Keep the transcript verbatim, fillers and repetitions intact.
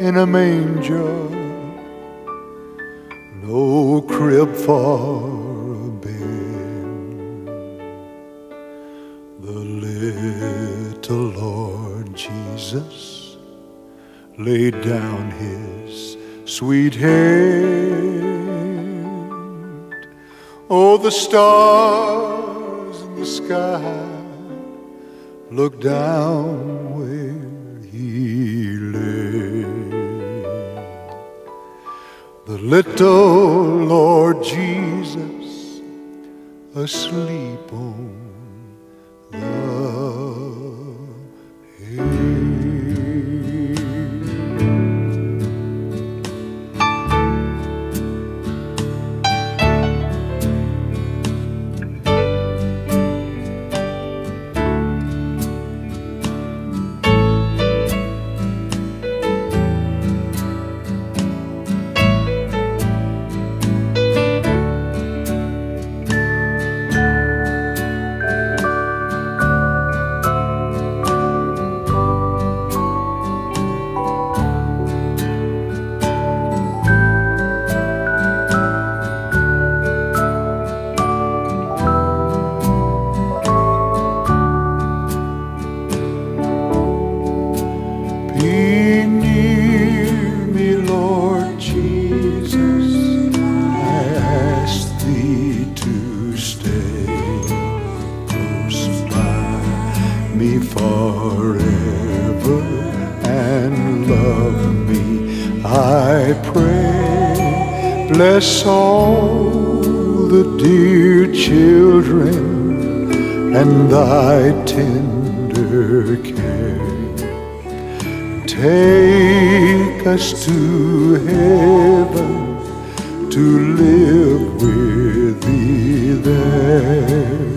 in a manger, no crib for a bed. The little Lord Jesus laid down his sweet head. Oh, the stars in the sky look down where he lay. The little Lord Jesus asleep on the hay. Be near me, Lord Jesus, I ask thee to stay close by me forever and love me, I pray. Bless all the dear children and thy tender care. Take us to heaven to live with thee there.